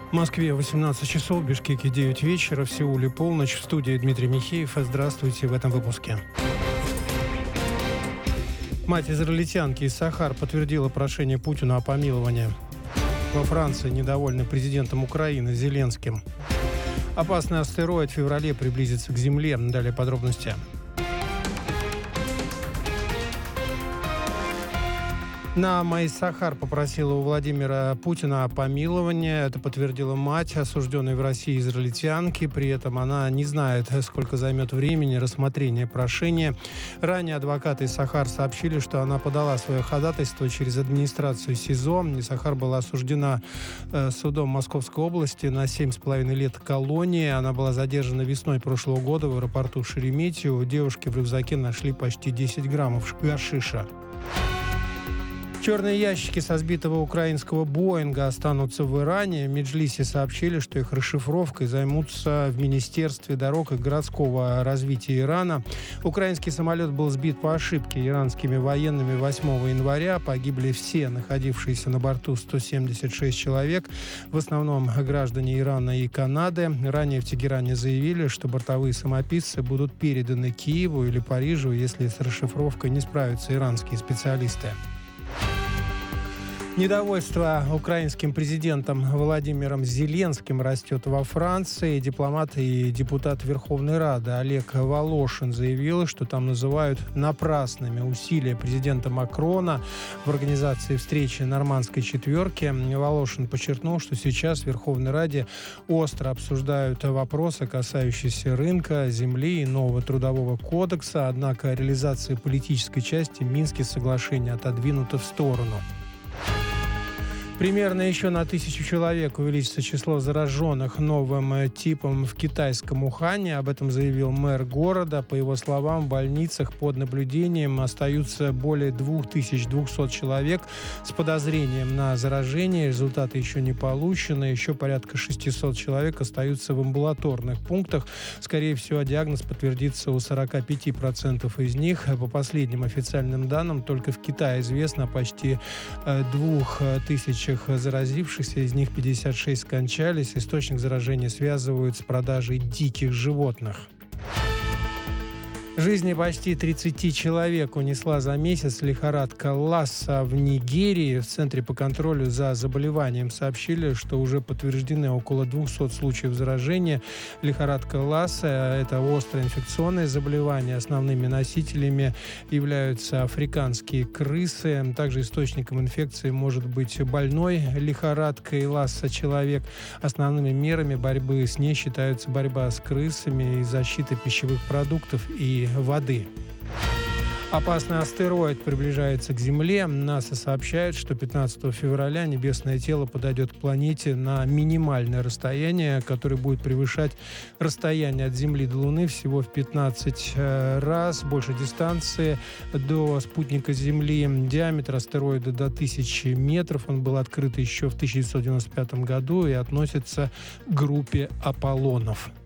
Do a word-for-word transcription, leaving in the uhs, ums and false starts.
В Москве восемнадцать часов, в Бишкеке девять вечера, в Сеуле полночь. В студии Дмитрий Михеев. Здравствуйте в этом выпуске. Мать израильтянки из Сахар подтвердила прошение Путина о помиловании. Во Франции недовольны президентом Украины Зеленским. Опасный астероид в феврале приблизится к Земле. Далее подробности. На МАИС «Сахар» попросила у Владимира Путина о помиловании. Это подтвердила мать осужденной в России израильтянки. При этом она не знает, сколько займет времени рассмотрение прошения. Ранее адвокаты из «Сахар» сообщили, что она подала свое ходатайство через администрацию СИЗО. И «Сахар» была осуждена э, судом Московской области на семь с половиной лет колонии. Она была задержана весной прошлого года в аэропорту Шереметьево. У девушки в рюкзаке нашли почти десять граммов гашиша. Черные ящики со сбитого украинского «Боинга» останутся в Иране. В Меджлисе сообщили, что их расшифровкой займутся в Министерстве дорог и городского развития Ирана. Украинский самолет был сбит по ошибке иранскими военными восьмого января. Погибли все находившиеся на борту сто семьдесят шесть человек, в основном граждане Ирана и Канады. Ранее в Тегеране заявили, что бортовые самописцы будут переданы Киеву или Парижу, если с расшифровкой не справятся иранские специалисты. Недовольство украинским президентом Владимиром Зеленским растет во Франции. Дипломат и депутат Верховной Рады Олег Волошин заявил, что там называют напрасными усилия президента Макрона в организации встречи Нормандской четверки. Волошин подчеркнул, что сейчас в Верховной Раде остро обсуждают вопросы, касающиеся рынка, земли и нового трудового кодекса. Однако реализация политической части Минских соглашений отодвинута в сторону. Примерно еще на тысячу человек увеличится число зараженных новым типом в китайском Ухане. Об этом заявил мэр города. По его словам, в больницах под наблюдением остаются более две тысячи двести человек с подозрением на заражение. Результаты еще не получены. Еще порядка шестьсот человек остаются в амбулаторных пунктах. Скорее всего, диагноз подтвердится у сорок пять процентов из них. По последним официальным данным, только в Китае известно почти двух тысяч заразившихся, из них пятьдесят шесть скончались. Источник заражения связывают с продажей диких животных. Жизни почти тридцати человек унесла за месяц лихорадка Ласса в Нигерии. В Центре по контролю за заболеванием сообщили, что уже подтверждены около двухсот случаев заражения. Лихорадка Ласса – это острое инфекционное заболевание. Основными носителями являются африканские крысы. Также источником инфекции может быть больной лихорадкой Ласса человек. Основными мерами борьбы с ней считаются борьба с крысами и защита пищевых продуктов и воды. Опасный астероид приближается к Земле. НАСА сообщает, что пятнадцатого февраля небесное тело подойдет к планете на минимальное расстояние, которое будет превышать расстояние от Земли до Луны всего в пятнадцать раз больше дистанции до спутника Земли. Диаметр астероида до тысячи метров. Он был открыт еще в тысяча девятьсот девяносто пятом году и относится к группе Аполлонов.